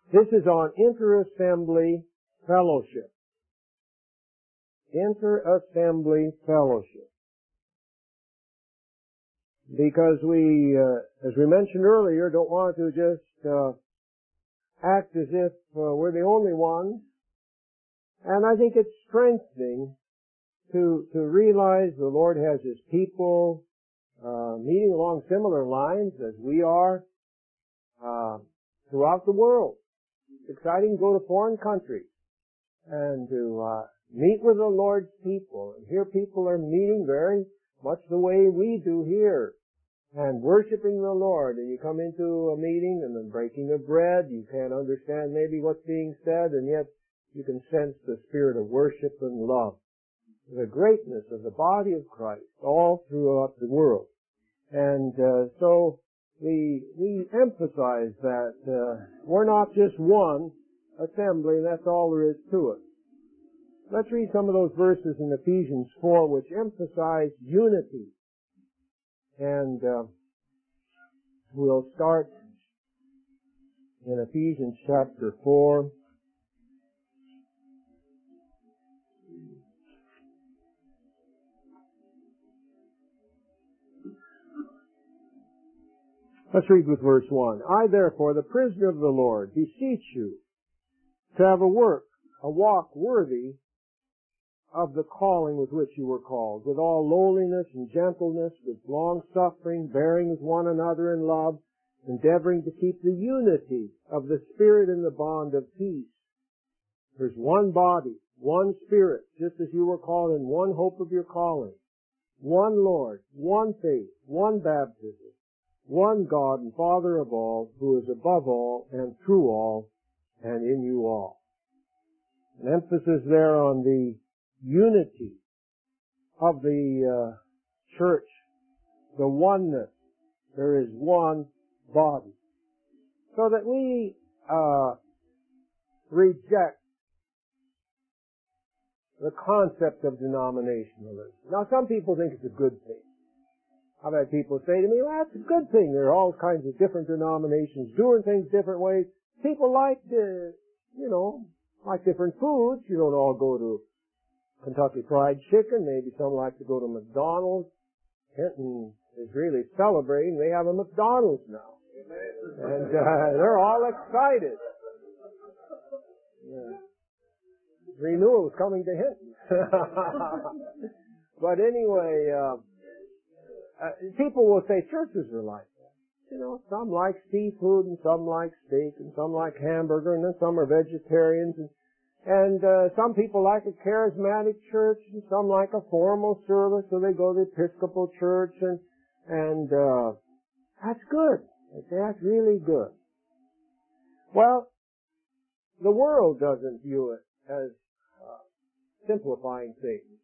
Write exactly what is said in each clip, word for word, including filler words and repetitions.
This is on inter-assembly fellowship. Inter-assembly fellowship. Because we, uh, as we mentioned earlier, don't want to just uh, act as if uh, we're the only ones. And I think it's strengthening to to realize the Lord has His people uh, meeting along similar lines as we are uh, throughout the world. It's exciting to go to foreign countries and to uh, meet with the Lord's people. And here people are meeting very much the way we do here and worshiping the Lord. And you come into a meeting and the breaking of bread, you can't understand maybe what's being said, and yet you can sense the spirit of worship and love, the greatness of the body of Christ all throughout the world. And uh, so we we emphasize that uh, we're not just one assembly, and that's all there is to it. Let's read some of those verses in Ephesians four which emphasize unity. And uh, we'll start in Ephesians chapter four. Let's read with verse one. I therefore, the prisoner of the Lord, beseech you to have a work, a walk worthy of the calling with which you were called, with all lowliness and gentleness, with long suffering, bearing with one another in love, endeavoring to keep the unity of the Spirit in the bond of peace. There's one body, one Spirit, just as you were called in one hope of your calling, one Lord, one faith, one baptism, one God and Father of all, who is above all and through all and in you all. An emphasis there on the unity of the uh, church, the oneness. There is one body. So that we uh, reject the concept of denominationalism. Now, some people think it's a good thing. I've had people say to me, well, that's a good thing. There are all kinds of different denominations doing things different ways. People like, to, you know, like different foods. You don't all go to Kentucky Fried Chicken. Maybe some like to go to McDonald's. Hinton is really celebrating. They have a McDonald's now. And uh, they're all excited. Yeah. Renewal is coming to Hinton. But anyway, uh, uh, people will say churches are like that. You know, some like seafood and some like steak and some like hamburger and then some are vegetarians and And uh, some people like a charismatic church, and some like a formal service, so they go to the Episcopal church, and and uh, that's good. They say that's really good. Well, the world doesn't view it as uh, simplifying things.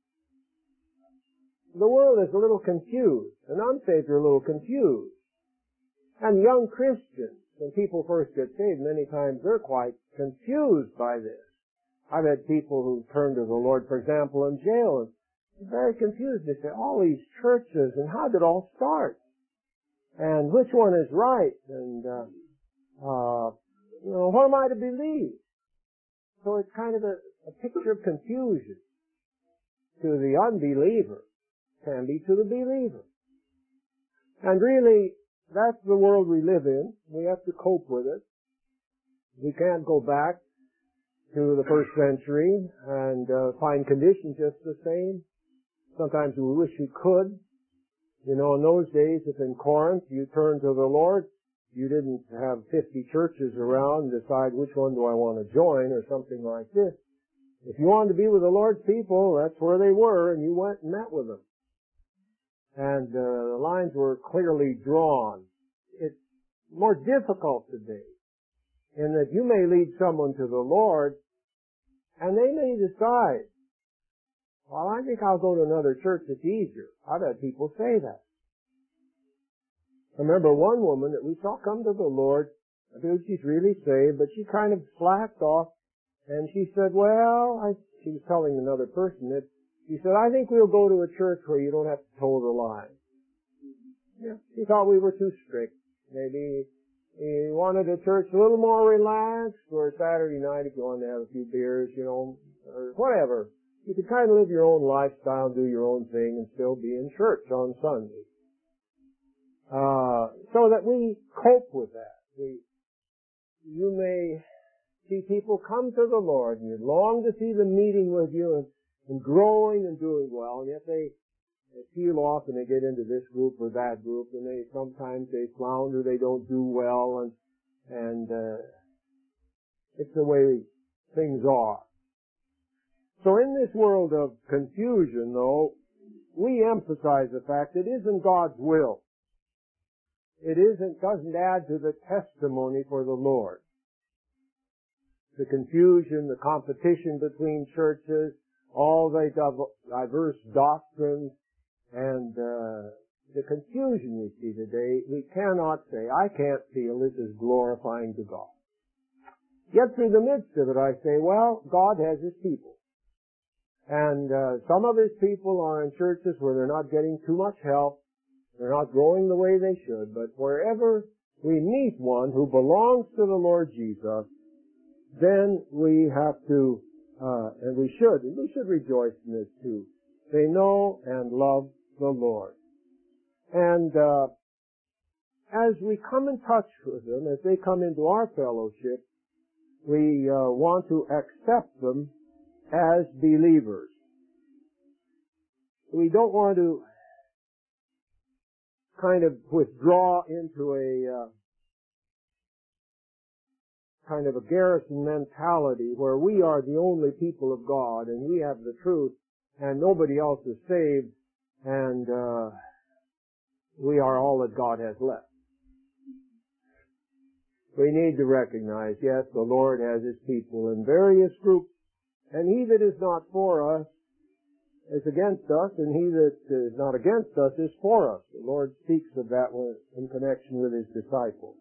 The world is a little confused, and unsaved are a little confused. And young Christians, when people first get saved, many times they're quite confused by this. I've had people who turn to the Lord, for example, in jail, and they're very confused. They say, all these churches, and how did it all start? And which one is right? And, uh, uh, you know, what am I to believe? So it's kind of a, a picture of confusion to the unbeliever, can be to the believer. And really, that's the world we live in. We have to cope with it. We can't go back to the first century and uh, find conditions just the same. Sometimes we wish we could. You know, in those days, if in Corinth you turned to the Lord, you didn't have fifty churches around and decide which one do I want to join or something like this. If you wanted to be with the Lord's people, that's where they were, and you went and met with them. And uh, the lines were clearly drawn. It's more difficult today in that you may lead someone to the Lord, and they may decide, well, I think I'll go to another church that's easier. I've had people say that. I remember one woman that we saw come to the Lord. I believe she's really saved, but she kind of slacked off, and she said, well, I, she was telling another person that, she said, I think we'll go to a church where you don't have to toe the line. Yeah, she thought we were too strict. Maybe You wanted a church a little more relaxed, or Saturday night if you wanted to have a few beers, you know, or whatever. You could kind of live your own lifestyle, do your own thing, and still be in church on Sunday. Uh, so that we cope with that. We, you may see people come to the Lord, and you long to see them meeting with you and, and growing and doing well, and yet they, they peel off and they get into this group or that group, and they sometimes they flounder, they don't do well, and and uh, it's the way things are. So in this world of confusion, though, we emphasize the fact it isn't God's will. It isn't, doesn't add to the testimony for the Lord. The confusion, the competition between churches, all the diverse doctrines, and uh, the confusion we see today, we cannot say, I can't feel this is glorifying to God. Yet through the midst of it I say, well, God has His people. And uh, some of His people are in churches where they're not getting too much help, they're not growing the way they should, but wherever we meet one who belongs to the Lord Jesus, then we have to, uh, and we should, and we should rejoice in this too. They know and love the Lord. And uh, as we come in touch with them, as they come into our fellowship, we uh, want to accept them as believers. We don't want to kind of withdraw into a uh, kind of a garrison mentality where we are the only people of God and we have the truth and nobody else is saved and uh, we are all that God has left. We need to recognize, yes, the Lord has His people in various groups, and he that is not for us is against us, and he that is not against us is for us. The Lord speaks of that in connection with His disciples.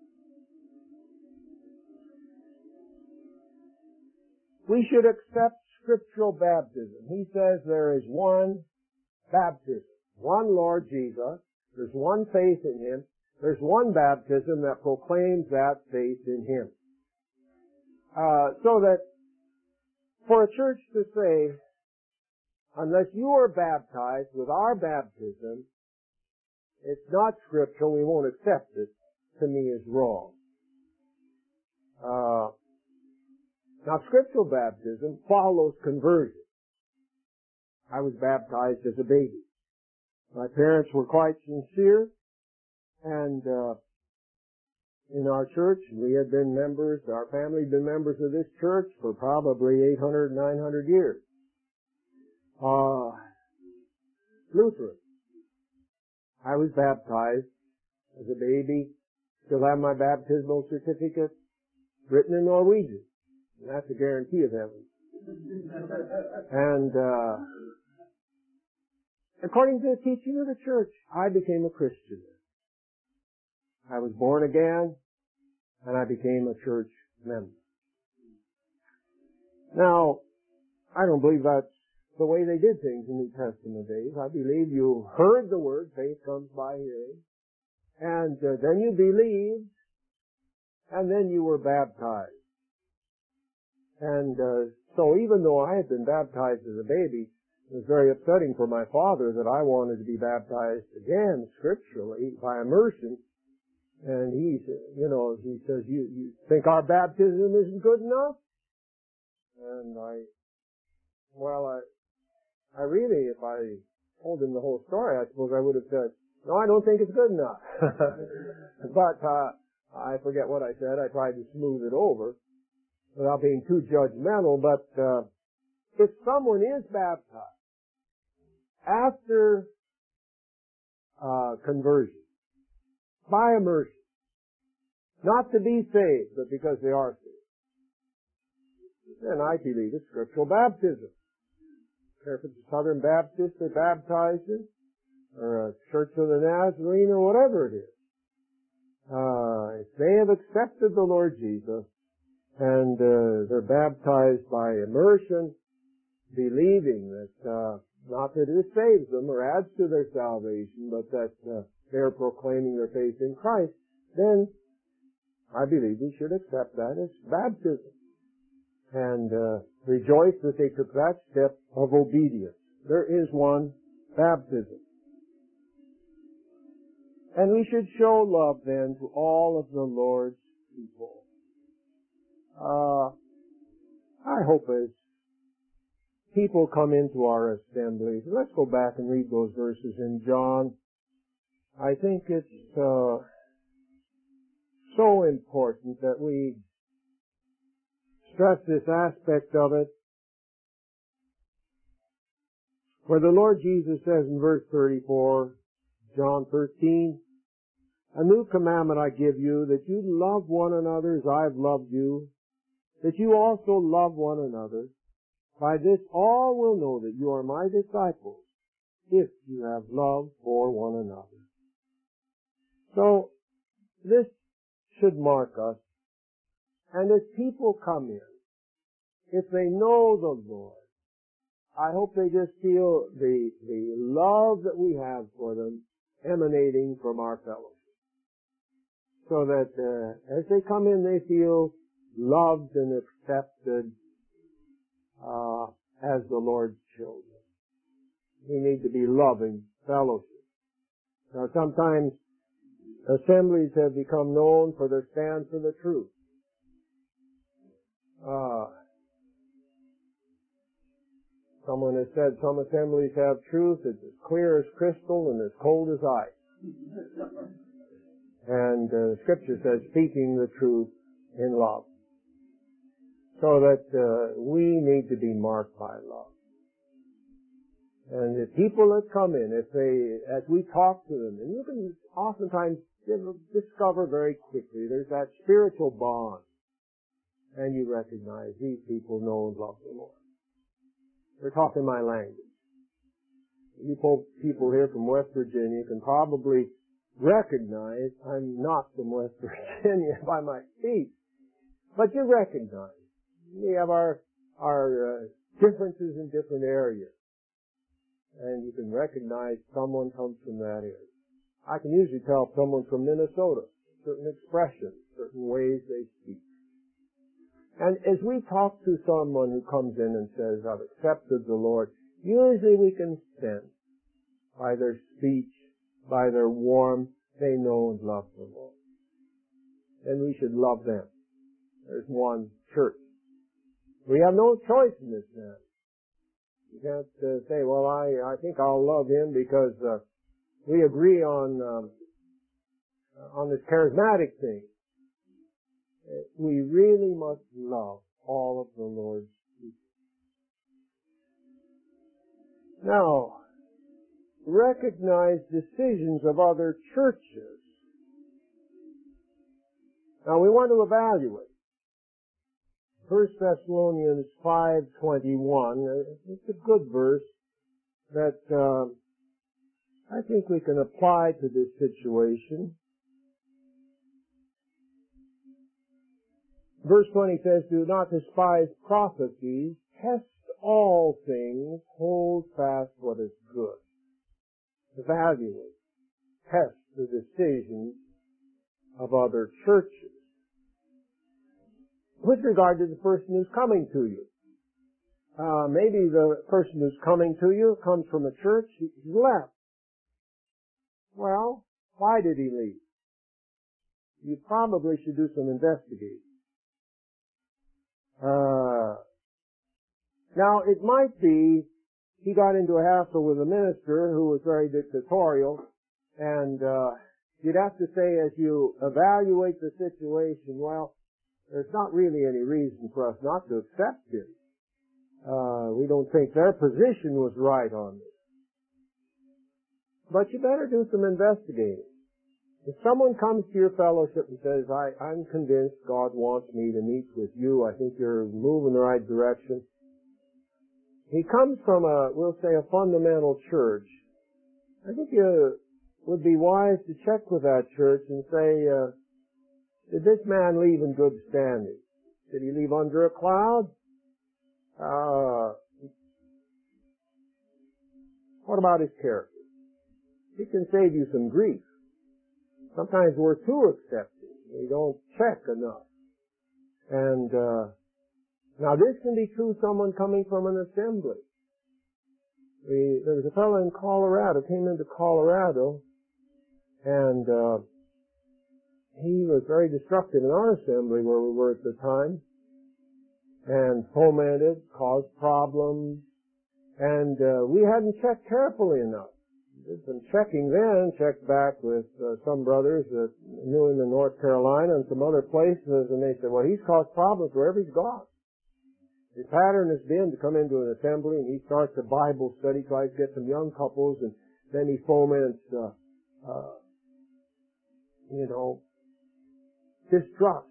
We should accept scriptural baptism. He says there is one baptism, one Lord Jesus, there's one faith in Him, there's one baptism that proclaims that faith in Him. Uh, so that for a church to say, unless you are baptized with our baptism, it's not scriptural, we won't accept it, to me is wrong. Uh, now scriptural baptism follows conversion. I was baptized as a baby. My parents were quite sincere, and uh, in our church, we had been members, our family had been members of this church for probably eight hundred, nine hundred years. Uh, Lutheran. I was baptized as a baby, still have my baptismal certificate, written in Norwegian. And that's a guarantee of heaven. And, uh, according to the teaching of the church, I became a Christian. I was born again, and I became a church member. Now, I don't believe that's the way they did things in New Testament days. I believe you heard the word, faith comes by hearing, and uh, then you believed, and then you were baptized. And uh, so even though I had been baptized as a baby, it was very upsetting for my father that I wanted to be baptized again scripturally by immersion. And he, you know, he says, you, you think our baptism isn't good enough? And I, well, I, I really, if I told him the whole story, I suppose I would have said, no, I don't think it's good enough. But, uh, I forget what I said. I tried to smooth it over without being too judgmental. But, uh, if someone is baptized after, uh, conversion, by immersion, not to be saved, but because they are saved, then I believe it's scriptural baptism. If it's a Southern Baptist they're baptized in, or a Church of the Nazarene, or whatever it is. Uh, if they have accepted the Lord Jesus, and uh, they're baptized by immersion, believing that, uh, not that it saves them or adds to their salvation, but that uh, they're proclaiming their faith in Christ, then I believe we should accept that as baptism and uh, rejoice that they took that step of obedience. There is one baptism. And we should show love then to all of the Lord's people. Uh, I hope as people come into our assemblies, let's go back and read those verses in John. I think it's uh, so important that we stress this aspect of it, where the Lord Jesus says in verse thirty-four, John thirteen, "A new commandment I give you, that you love one another as I have loved you, that you also love one another. By this all will know that you are my disciples, if you have love for one another." So, this should mark us. And as people come in, if they know the Lord, I hope they just feel the, the love that we have for them emanating from our fellowship. So that uh, as they come in, they feel loved and accepted uh, as the Lord's children. We need to be loving fellowship. Now sometimes assemblies have become known for their stand for the truth. Uh, someone has said some assemblies have truth that's as clear as crystal and as cold as ice. And uh, Scripture says speaking the truth in love. So that uh, we need to be marked by love. And the people that come in, if they, as we talk to them, and you can oftentimes discover very quickly, there's that spiritual bond. And you recognize these people know and love the Lord. They're talking my language. You people here from West Virginia can probably recognize I'm not from West Virginia by my speech. But you recognize. We have our, our uh, differences in different areas. And you can recognize someone comes from that area. I can usually tell if someone's from Minnesota. Certain expressions, certain ways they speak. And as we talk to someone who comes in and says, I've accepted the Lord, usually we can sense by their speech, by their warmth, they know and love the Lord. And we should love them. There's one church. We have no choice in this matter. You can't uh, say, well, I, I think I'll love him because uh, we agree on um, on this charismatic thing. We really must love all of the Lord's people. Now, recognize decisions of other churches. Now, we want to evaluate. First Thessalonians five twenty-one, it's a good verse that uh, I think we can apply to this situation. Verse twenty says, do not despise prophecies, test all things, hold fast what is good. Evaluate, test the decisions of other churches. With regard to the person who's coming to you. Uh, maybe the person who's coming to you comes from a church, he left. Well, why did he leave? You probably should do some investigating. Uh, now, it might be he got into a hassle with a minister who was very dictatorial, and uh, you'd have to say as you evaluate the situation, well, there's not really any reason for us not to accept him. Uh, we don't think their position was right on this. But you better do some investigating. If someone comes to your fellowship and says, I, I'm convinced God wants me to meet with you, I think you're moving in the right direction. He comes from a, we'll say, a fundamental church. I think you would be wise to check with that church and say, uh, did this man leave in good standing? Did he leave under a cloud? Uh, what about his character? He can save you some grief. Sometimes we're too accepting. We don't check enough. And uh, now this can be true someone coming from an assembly. We, there was a fellow in Colorado, came into Colorado, and uh, he was very destructive in our assembly where we were at the time, and fomented, caused problems, and uh, we hadn't checked carefully enough. Did some checking then, checked back with uh, some brothers that knew him in North Carolina and some other places, and they said, well, he's caused problems wherever he's gone. His pattern has been to come into an assembly and he starts a Bible study, tries to get some young couples, and then he foments, uh, uh, you know, distrust.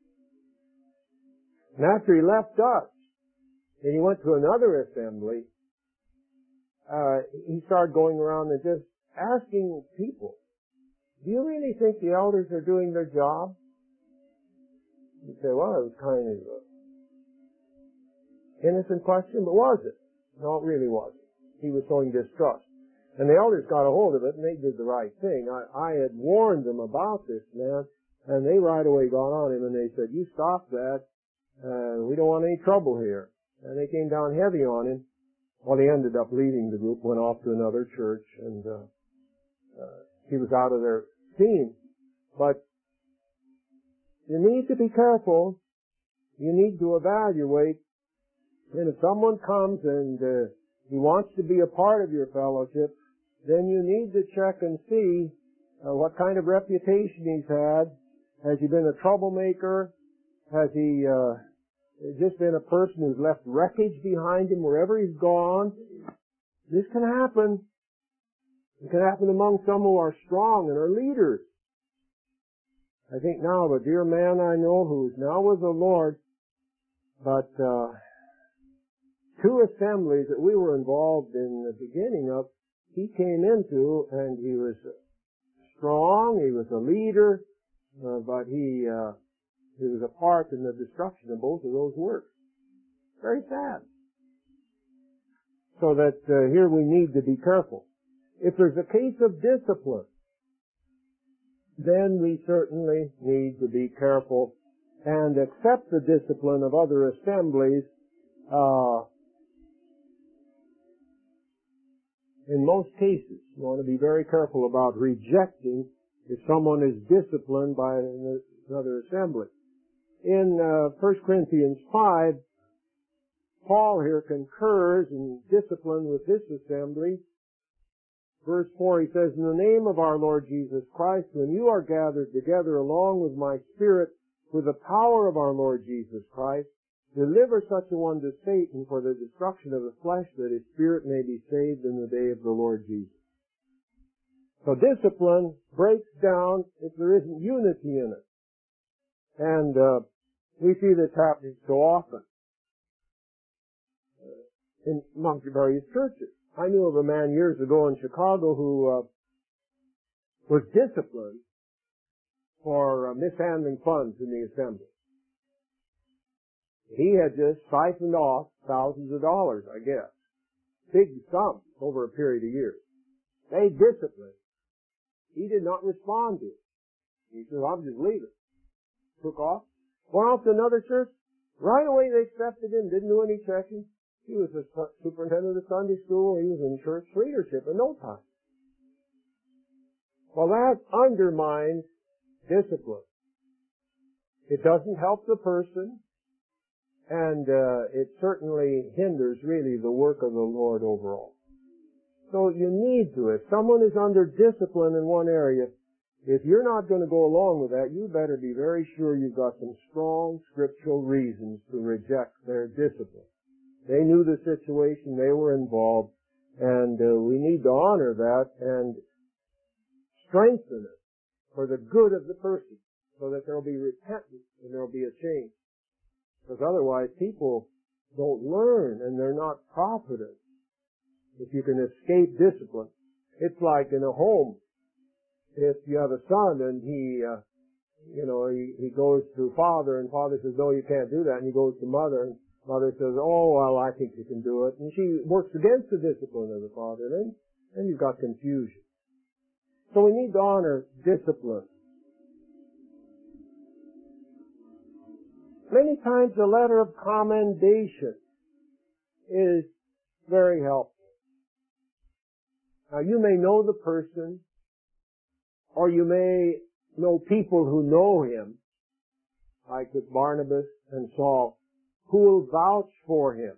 And after he left us, and he went to another assembly, Uh, he started going around and just asking people, do you really think the elders are doing their job? You say, well, it was kind of an innocent question, but was it? No, it really wasn't. He was showing distrust. And the elders got a hold of it, and they did the right thing. I, I had warned them about this man, and they right away got on him, and they said, you stop that. Uh, we don't want any trouble here. And they came down heavy on him. Well, he ended up leaving the group, went off to another church, and uh, uh, he was out of their team. But you need to be careful. You need to evaluate. And if someone comes and uh, he wants to be a part of your fellowship, then you need to check and see uh, what kind of reputation he's had. Has he been a troublemaker? Has he uh, just been a person who's left wreckage behind him wherever he's gone? This can happen. It can happen among some who are strong and are leaders. I think now of a dear man I know who is now with the Lord, but uh, two assemblies that we were involved in the beginning of, he came into, and he was strong, he was a leader, uh, but he uh, he was a part in the destruction of both of those works. Very sad. So that uh, here we need to be careful. If there's a case of discipline, then we certainly need to be careful and accept the discipline of other assemblies. Uh, in most cases, you want to be very careful about rejecting if someone is disciplined by another assembly. In uh, First Corinthians five, Paul here concurs in discipline with this assembly. Verse four, he says, in the name of our Lord Jesus Christ, when you are gathered together along with my spirit with the power of our Lord Jesus Christ, deliver such a one to Satan for the destruction of the flesh, that his spirit may be saved in the day of the Lord Jesus. So discipline breaks down if there isn't unity in it. And uh, we see this happening so often in among various churches. I knew of a man years ago in Chicago who uh, was disciplined for uh, mishandling funds in the assembly. He had just siphoned off thousands of dollars, I guess. Big sums over a period of years. They disciplined. He did not respond to it. He said, I'm just leaving. Took off. Went off to another church. Right away they accepted him, didn't do any checking. He was the superintendent of the Sunday school. He was in church leadership in no time. Well, that undermines discipline. It doesn't help the person, and uh, it certainly hinders really the work of the Lord overall. So you need to. If someone is under discipline in one area, if you're not going to go along with that, you better be very sure you've got some strong scriptural reasons to reject their discipline. They knew the situation, they were involved, and uh, we need to honor that and strengthen it for the good of the person, so that there will be repentance and there will be a change. Because otherwise people don't learn and they're not profited if you can escape discipline. It's like in a home. If you have a son and he, uh, you know, he, he goes to father and father says, no, you can't do that. And he goes to mother and mother says, oh, well, I think you can do it. And she works against the discipline of the father. And then, then you've got confusion. So we need to honor discipline. Many times a letter of commendation is very helpful. Now you may know the person, or you may know people who know him, like with Barnabas and Saul, who will vouch for him.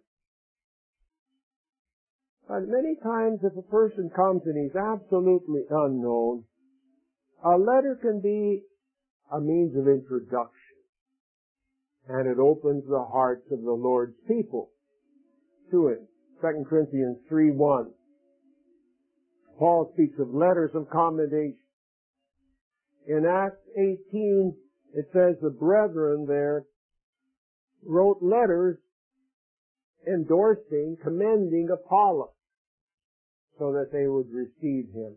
But many times if a person comes and he's absolutely unknown, a letter can be a means of introduction. And it opens the hearts of the Lord's people to him. Second Corinthians three one. Paul speaks of letters of commendation. In Acts eighteen, it says the brethren there wrote letters endorsing, commending Apollos so that they would receive him.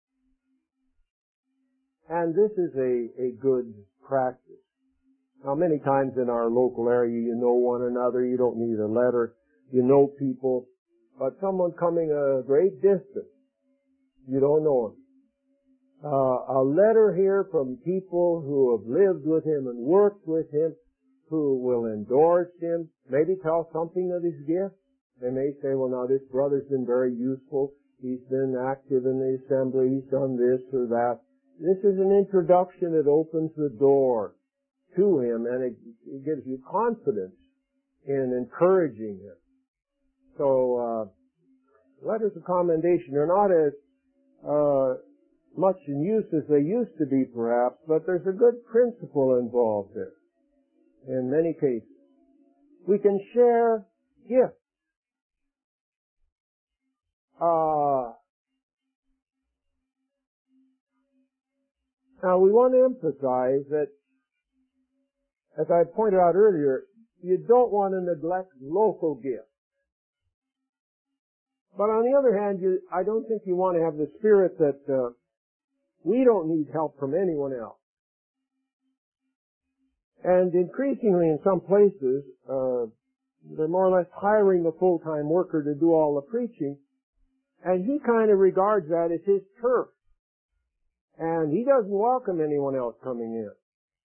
And this is a, a good practice. Now many times in our local area you know one another, you don't need a letter, you know people, but someone coming a great distance, you don't know him. Uh, a letter here from people who have lived with him and worked with him, who will endorse him, maybe tell something of his gift. They may say, well now this brother's been very useful, he's been active in the assembly, he's done this or that. This is an introduction, it opens the door to him and it, it gives you confidence in encouraging him. So, uh, letters of commendation are not as, uh, much in use as they used to be perhaps, but there's a good principle involved there. In many cases, we can share gifts. Uh, now we want to emphasize that, as I pointed out earlier, you don't want to neglect local gifts. But on the other hand, you, I don't think you want to have the spirit that uh, we don't need help from anyone else. And increasingly in some places, uh, they're more or less hiring a full-time worker to do all the preaching, and he kind of regards that as his turf. And he doesn't welcome anyone else coming in.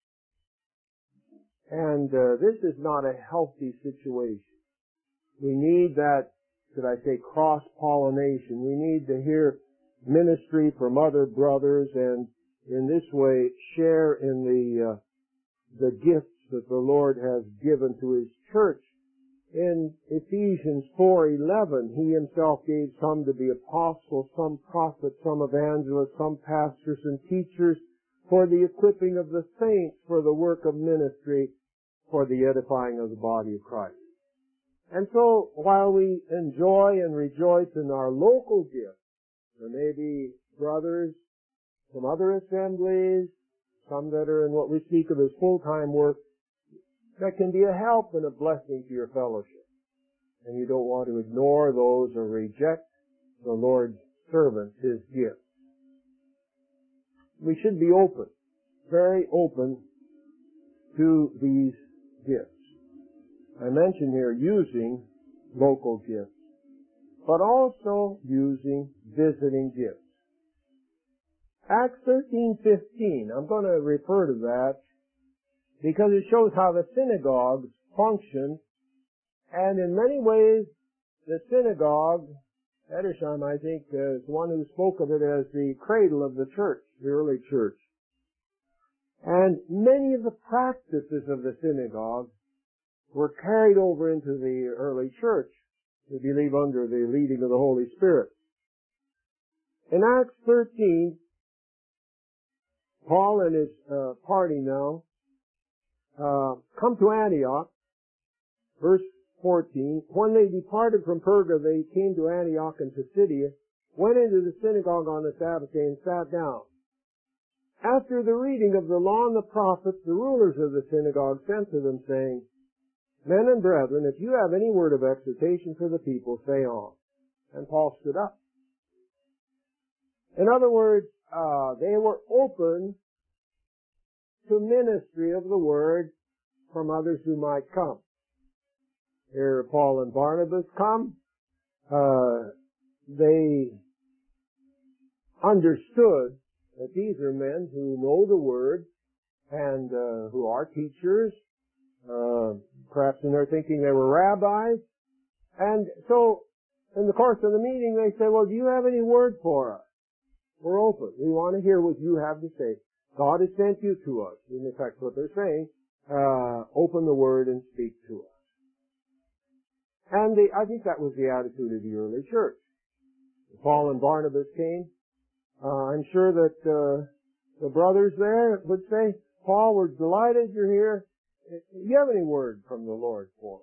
And uh, this is not a healthy situation. We need that, should I say, cross-pollination. We need to hear ministry from other brothers and in this way share in the uh, the gifts that the Lord has given to His church. In Ephesians four eleven, He Himself gave some to be apostles, some prophets, some evangelists, some pastors and teachers for the equipping of the saints, for the work of ministry, for the edifying of the body of Christ. And so, while we enjoy and rejoice in our local gifts, there may be brothers from other assemblies, some that are in what we speak of as full-time work, that can be a help and a blessing to your fellowship. And you don't want to ignore those or reject the Lord's servants, His gifts. We should be open, very open to these gifts. I mentioned here using local gifts, but also using visiting gifts. Acts thirteen fifteen, I'm going to refer to that because it shows how the synagogues function, and in many ways the synagogue, Edersheim I think is one who spoke of it as the cradle of the church, the early church. And many of the practices of the synagogue were carried over into the early church, we believe under the leading of the Holy Spirit. In Acts thirteen, Paul and his uh, party now uh, come to Antioch, verse fourteen. When they departed from Perga, they came to Antioch and Pisidia, went into the synagogue on the Sabbath day and sat down. After the reading of the law and the prophets, the rulers of the synagogue sent to them, saying, Men and brethren, if you have any word of exhortation for the people, say on. And Paul stood up. In other words, uh, they were open to ministry of the word from others who might come. Here Paul and Barnabas come. Uh, they understood that these are men who know the word and uh, who are teachers Uh, perhaps in their thinking they were rabbis. And so, in the course of the meeting, they say, well, do you have any word for us? We're open. We want to hear what you have to say. God has sent you to us. In effect, what they're saying, uh, open the word and speak to us. And the, I think that was the attitude of the early church. Paul and Barnabas came. Uh, I'm sure that uh, the brothers there would say, Paul, we're delighted you're here. Do you have any word from the Lord for us?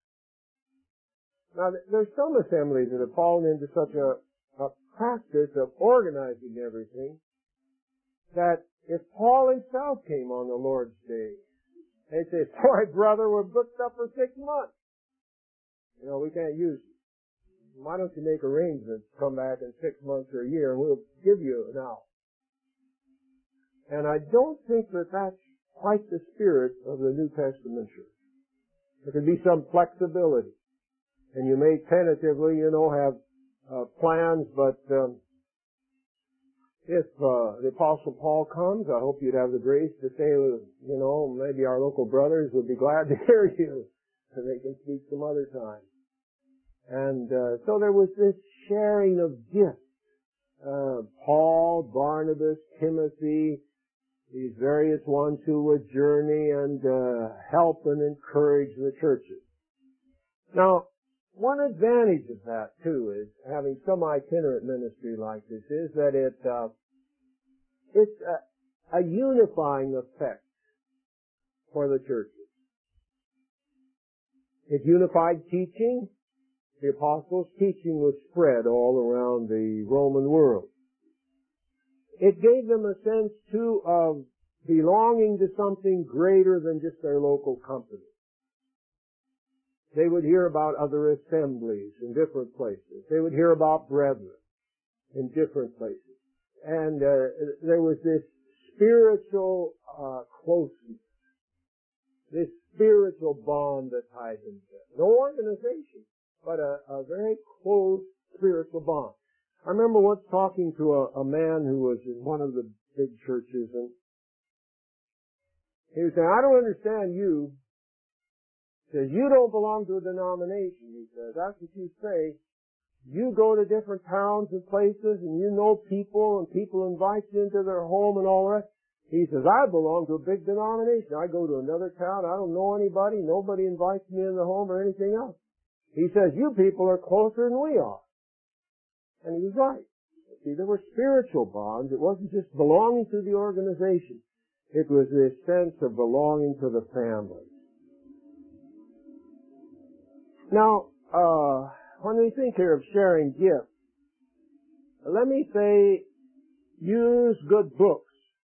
Now, there's some assemblies that have fallen into such a, a practice of organizing everything that if Paul himself came on the Lord's Day, they'd say, sorry, brother, we're booked up for six months. You know, we can't use you. Why don't you make arrangements, come back in six months or a year, and we'll give you now. And I don't think that that's quite the spirit of the New Testament church. There can be some flexibility. And you may tentatively, you know, have uh, plans, but um, if uh, the Apostle Paul comes, I hope you'd have the grace to say, you know, maybe our local brothers would be glad to hear you, and they can speak some other time. And uh, so there was this sharing of gifts. Uh, Paul, Barnabas, Timothy, these various ones who would journey and uh, help and encourage the churches. Now, one advantage of that, too, is having some itinerant ministry like this, is that it uh, it's a, a unifying effect for the churches. It unified teaching. The apostles' teaching was spread all around the Roman world. It gave them a sense, too, of belonging to something greater than just their local company. They would hear about other assemblies in different places. They would hear about brethren in different places. And uh, there was this spiritual uh, closeness, this spiritual bond that tied them together. No organization, but a, a very close spiritual bond. I remember once talking to a, a man who was in one of the big churches, and he was saying, I don't understand you. He says, you don't belong to a denomination. He says, that's what you say. You go to different towns and places, and you know people, and people invite you into their home and all that. He says, I belong to a big denomination. I go to another town. I don't know anybody. Nobody invites me in the home or anything else. He says, you people are closer than we are. And he was right. See, there were spiritual bonds. It wasn't just belonging to the organization. It was this sense of belonging to the family. Now, uh, when we think here of sharing gifts, let me say, use good books.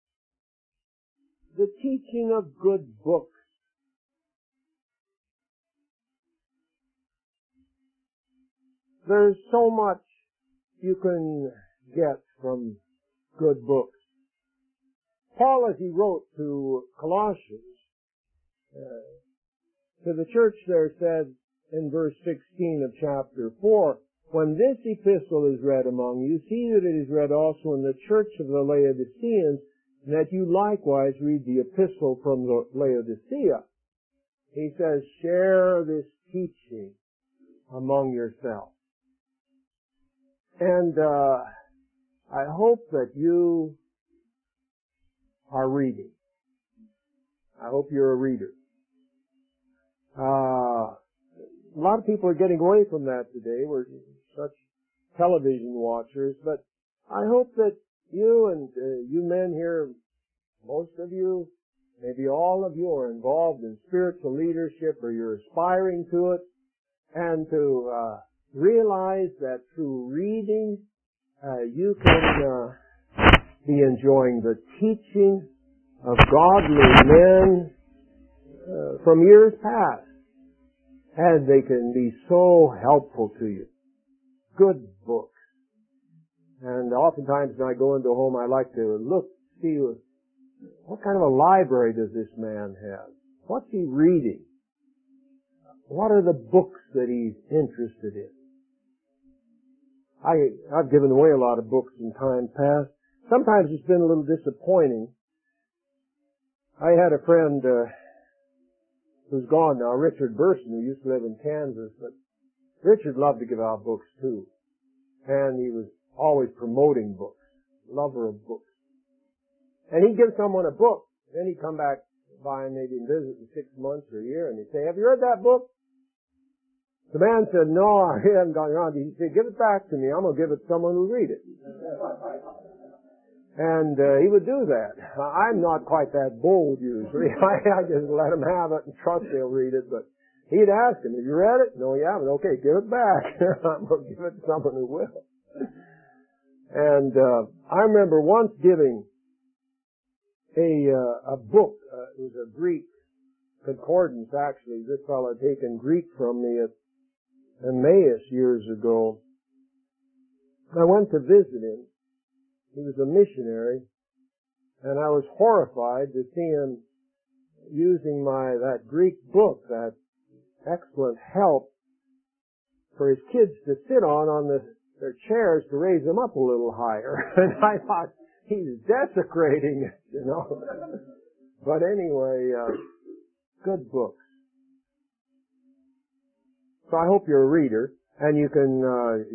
The teaching of good books. There's so much you can get from good books. Paul, as he wrote to Colossians, uh, to the church there, said in verse sixteen of chapter four, when this epistle is read among you, see that it is read also in the church of the Laodiceans, and that you likewise read the epistle from the Laodicea. He says, share this teaching among yourselves. And uh, I hope that you are reading. I hope you're a reader. Uh, a lot of people are getting away from that today. We're such television watchers. But I hope that you and uh, you men here, most of you, maybe all of you, are involved in spiritual leadership, or you're aspiring to it, and to uh, realize that through reading, uh, you can uh, be enjoying the teaching of godly men uh, from years past, and they can be so helpful to you. Good books. And oftentimes when I go into a home, I like to look, see what kind of a library does this man have? What's he reading? What are the books that he's interested in? I, I've given away a lot of books in time past. Sometimes it's been a little disappointing. I had a friend uh, who's gone now, Richard Burson, who used to live in Kansas, but Richard loved to give out books too. And he was always promoting books, lover of books. And he'd give someone a book, then he'd come back by and maybe visit in six months or a year, and he'd say, have you read that book? The man said, no, I haven't gone around. He said, give it back to me. I'm going to give it to someone who'll read it. And uh, he would do that. I'm not quite that bold usually. I, I just let him have it and trust they'll read it. But he'd ask him, have you read it? No, you haven't. Okay, give it back. I'm going to give it to someone who will. And uh, I remember once giving a uh, a book. Uh, it was a Greek concordance, actually. This fellow had taken Greek from me at Emmaus years ago. I went to visit him. He was a missionary, and I was horrified to see him using my that Greek book, that excellent help for his kids to sit on on the, their chairs to raise them up a little higher. And I thought, he's desecrating it, you know. But anyway, uh, good books. So I hope you're a reader, and you can uh,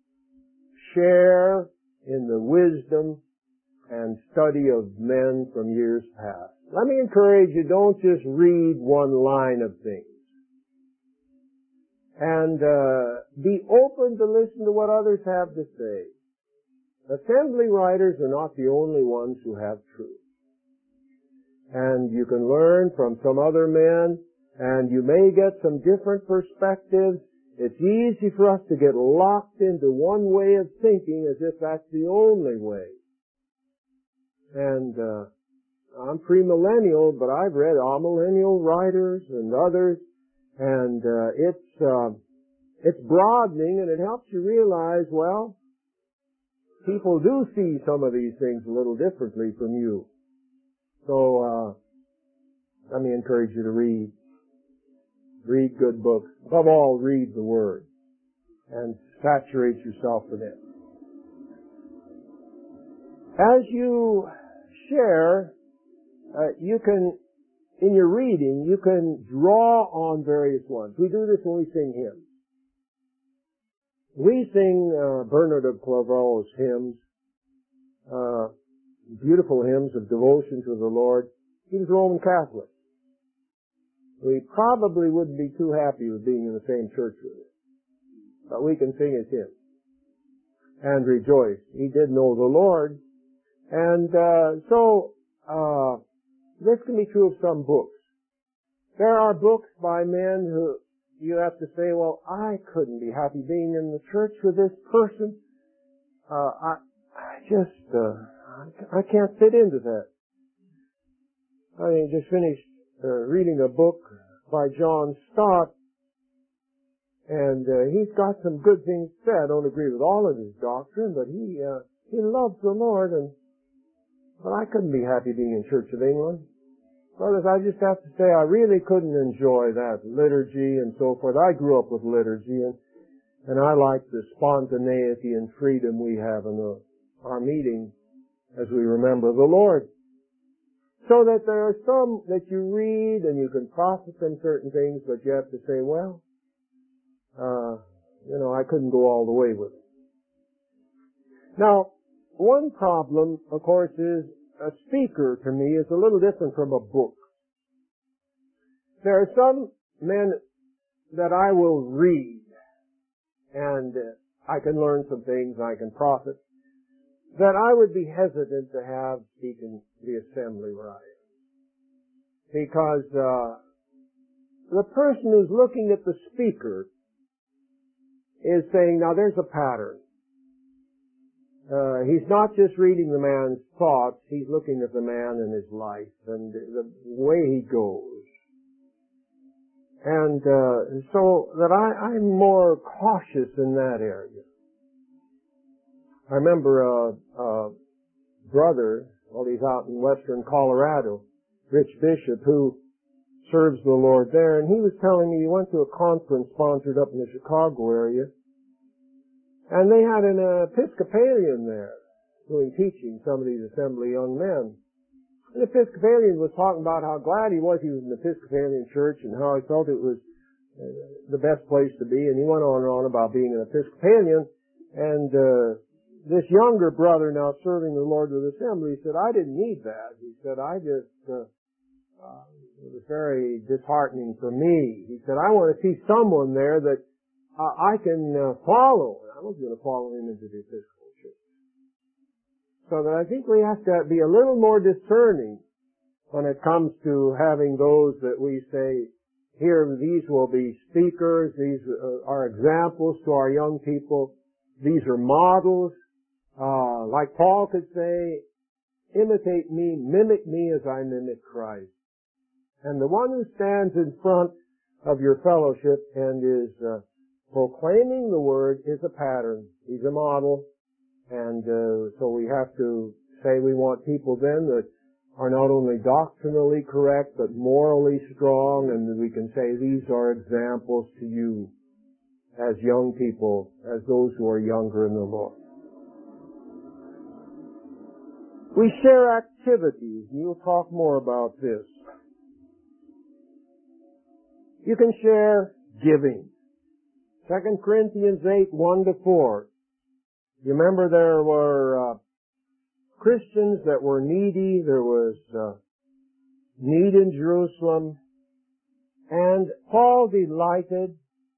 share in the wisdom and study of men from years past. Let me encourage you, don't just read one line of things. And uh, be open to listen to what others have to say. Assembly writers are not the only ones who have truth. And you can learn from some other men, and you may get some different perspectives. It's easy for us to get locked into one way of thinking as if that's the only way. And uh, I'm premillennial, but I've read amillennial writers and others, and uh, it's uh, it's broadening, and it helps you realize, well, people do see some of these things a little differently from you. So uh, let me encourage you to read. Read good books. Above all, read the Word and saturate yourself with it. As you share, uh, you can, in your reading, you can draw on various ones. We do this when we sing hymns. We sing uh, Bernard of Clairvaux's hymns, uh, beautiful hymns of devotion to the Lord. He was Roman Catholic. We probably wouldn't be too happy with being in the same church with him. But we can sing his hymns and rejoice. He did know the Lord. And uh, so, uh, this can be true of some books. There are books by men who you have to say, well, I couldn't be happy being in the church with this person. Uh, I, I just, uh, I can't fit into that. I just finished Uh, reading a book by John Stott, and uh, he's got some good things to say. I don't agree with all of his doctrine, but he uh, he loves the Lord, and but I couldn't be happy being in Church of England. Brothers, I just have to say I really couldn't enjoy that liturgy and so forth. I grew up with liturgy, and and I like the spontaneity and freedom we have in the, our meeting as we remember the Lord. So that there are some that you read and you can profit from certain things, but you have to say, well, uh, you know, I couldn't go all the way with it. Now, one problem, of course, is a speaker to me is a little different from a book. There are some men that I will read, and uh, I can learn some things, I can profit, that I would be hesitant to have speak in the assembly where I am. Because uh, the person who's looking at the speaker is saying, now there's a pattern. Uh, he's not just reading the man's thoughts, he's looking at the man and his life and the way he goes. And uh, so that I, I'm more cautious in that area. I remember a, a brother, well, he's out in western Colorado, Rich Bishop, who serves the Lord there, and he was telling me he went to a conference sponsored up in the Chicago area, and they had an Episcopalian there doing teaching, some of these assembly young men. An Episcopalian was talking about how glad he was he was in the Episcopalian church and how he felt it was uh, the best place to be. And he went on and on about being an Episcopalian. And uh, this younger brother now serving the Lord with Assembly said, I didn't need that. He said, I just, uh, uh, it was very disheartening for me. He said, I want to see someone there that uh, I can uh, follow. And I was going to follow him into the Episcopal church. So that I think we have to be a little more discerning when it comes to having those that we say, here, these will be speakers, these are examples to our young people, these are models. Uh, like Paul could say, imitate me, mimic me as I mimic Christ. And the one who stands in front of your fellowship and is uh, proclaiming the word is a pattern. He's a model. And uh, so we have to say we want people then that are not only doctrinally correct, but morally strong, and we can say these are examples to you as young people, as those who are younger in the Lord. We share activities, and you'll talk more about this. You can share giving. Second Corinthians eight, one to four. You remember there were uh, Christians that were needy. There was uh, need in Jerusalem. And Paul delighted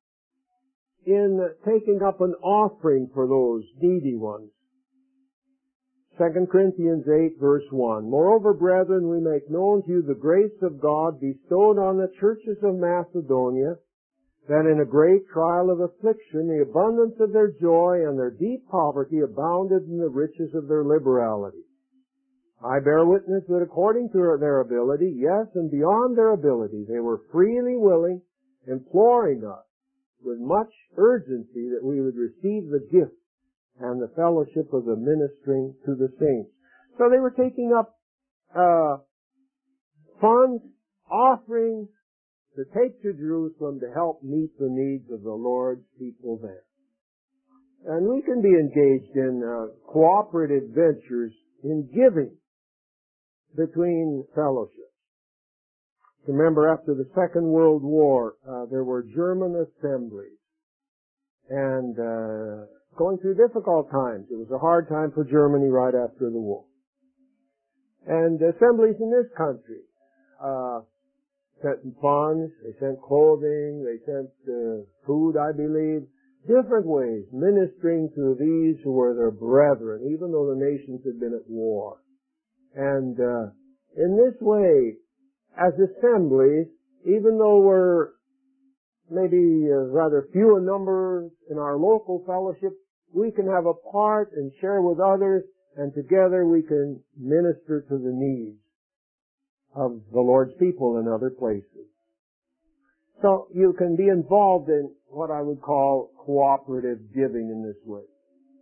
in taking up an offering for those needy ones. Second Corinthians eight, verse one. Moreover, brethren, we make known to you the grace of God bestowed on the churches of Macedonia, that in a great trial of affliction, the abundance of their joy and their deep poverty abounded in the riches of their liberality. I bear witness that according to their ability, yes, and beyond their ability, they were freely willing, imploring us with much urgency that we would receive the gift and the fellowship of the ministering to the saints. So they were taking up uh funds, offerings to take to Jerusalem to help meet the needs of the Lord's people there. And we can be engaged in uh, cooperative ventures in giving between fellowships. Remember, after the Second World War, uh, there were German assemblies. And uh going through difficult times. It was a hard time for Germany right after the war. And assemblies in this country uh sent funds, they sent clothing, they sent uh, food, I believe, different ways, ministering to these who were their brethren, even though the nations had been at war. And uh in this way, as assemblies, even though we're maybe uh, rather few in number in our local fellowship, we can have a part and share with others, and together we can minister to the needs of the Lord's people in other places. So you can be involved in what I would call cooperative giving in this way.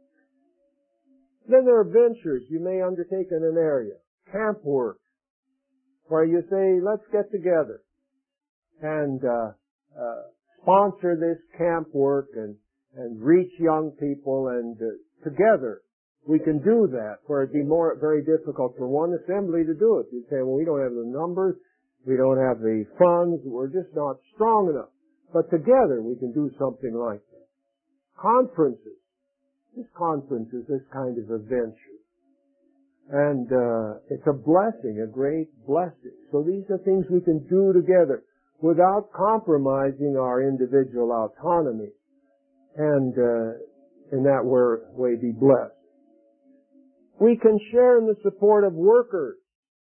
Then there are ventures you may undertake in an area. Camp work, where you say, let's get together and uh, uh sponsor this camp work and, and reach young people, and uh, together we can do that, where it'd be more very difficult for one assembly to do it. You'd say, well, we don't have the numbers, we don't have the funds, we're just not strong enough. But together we can do something like that. Conferences. This conference is this kind of a venture. And uh it's a blessing, a great blessing. So these are things we can do together without compromising our individual autonomy, and uh, in that way be blessed. We can share in the support of workers.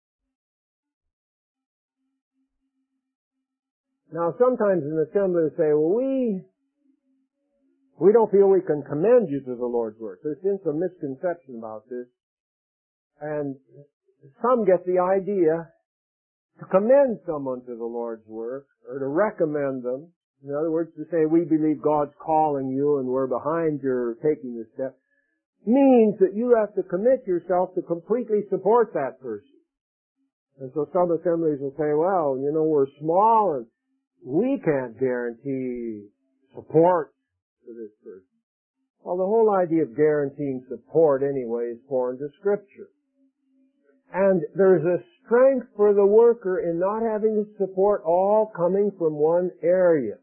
Now, sometimes an assembly will say, well, we we don't feel we can commend you to the Lord's work. There's been some misconception about this, and some get the idea to commend someone to the Lord's work, or to recommend them. In other words, to say, we believe God's calling you and we're behind your taking this step, means that you have to commit yourself to completely support that person. And so some assemblies will say, well, you know, we're small and we can't guarantee support for this person. Well, the whole idea of guaranteeing support anyway is foreign to Scripture. And there's a strength for the worker in not having the support all coming from one area.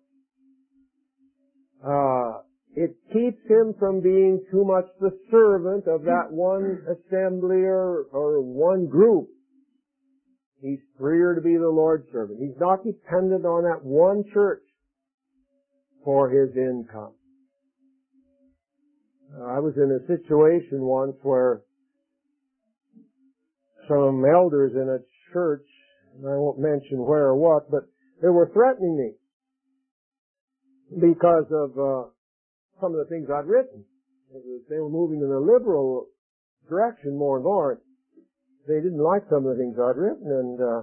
Uh, it keeps him from being too much the servant of that one assembly or, or one group. He's freer to be the Lord's servant. He's not dependent on that one church for his income. Uh, I was in a situation once where some elders in a church, and I won't mention where or what, but they were threatening me because of uh, some of the things I'd written. They were moving in a liberal direction more and more. They didn't like some of the things I'd written, and uh,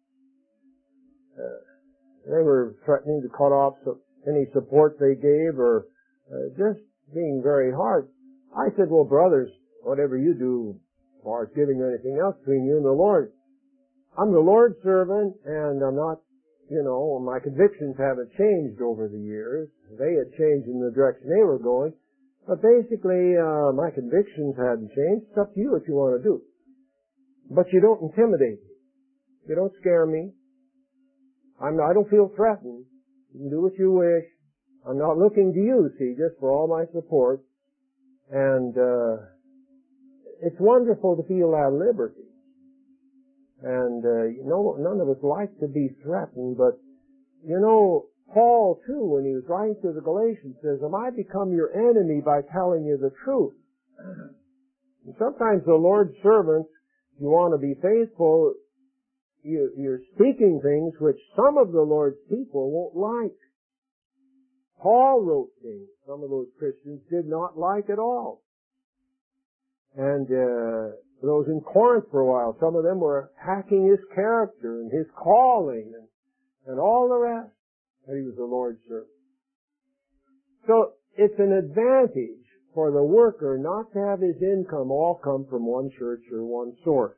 uh, they were threatening to cut off so, any support they gave, or uh, just being very hard. I said, well, brothers, whatever you do as far as giving or anything else between you and the Lord, I'm the Lord's servant, and I'm not, you know, my convictions haven't changed over the years. They had changed in the direction they were going, but basically uh, my convictions hadn't changed. It's up to you what you want to do. But you don't intimidate me. You don't scare me. I'm not, I don't feel threatened. You can do what you wish. I'm not looking to you, see, just for all my support. And uh, it's wonderful to feel that liberty. And uh, you know, none of us like to be threatened, but you know, Paul too, when he was writing to the Galatians, says, "Am I become your enemy by telling you the truth?" And sometimes the Lord's servants, you want to be faithful, you, you're speaking things which some of the Lord's people won't like. Paul wrote things some of those Christians did not like at all. And uh, those in Corinth for a while, some of them were hacking his character and his calling and, and all the rest, that he was the Lord's servant. So it's an advantage for the worker not to have his income all come from one church or one source.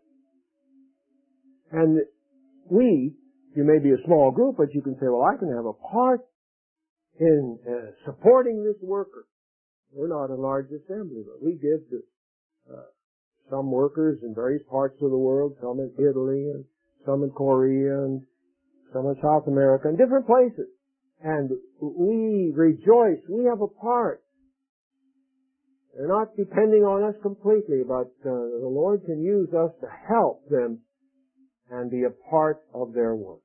And we, you may be a small group, but you can say, well, I can have a part in uh, supporting this worker. We're not a large assembly, but we give to uh, some workers in various parts of the world, some in Italy, and some in Korea, and some in South America, and different places. And we rejoice. We have a part. They're not depending on us completely, but uh, the Lord can use us to help them and be a part of their work.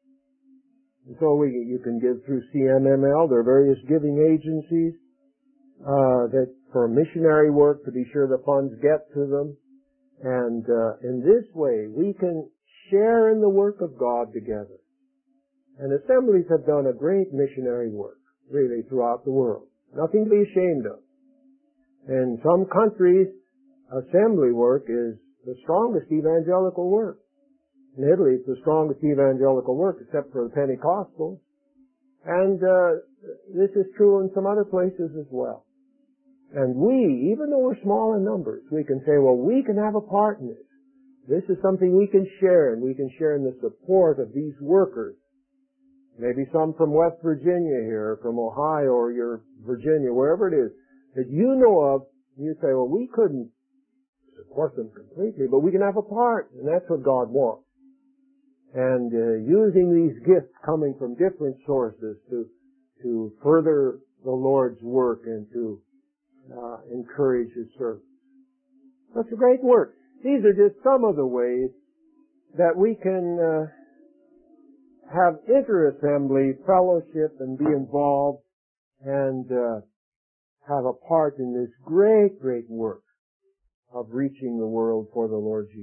And so we, you can give through C M M L. There are various giving agencies uh, that for missionary work to be sure the funds get to them. And uh, in this way, we can share in the work of God together. And assemblies have done a great missionary work, really, throughout the world. Nothing to be ashamed of. In some countries, assembly work is the strongest evangelical work. In Italy, it's the strongest evangelical work, except for the Pentecostals. And uh, this is true in some other places as well. And we, even though we're small in numbers, we can say, well, we can have a part in this. This is something we can share, and we can share in the support of these workers. Maybe some from West Virginia here, from Ohio, or your Virginia, wherever it is, that you know of, and you say, well, we couldn't support them completely, but we can have a part, and that's what God wants. And uh, using these gifts coming from different sources to to further the Lord's work and to uh, encourage His service. That's a great work. These are just some of the ways that we can uh, have inter-assembly fellowship and be involved and uh, have a part in this great, great work of reaching the world for the Lord Jesus.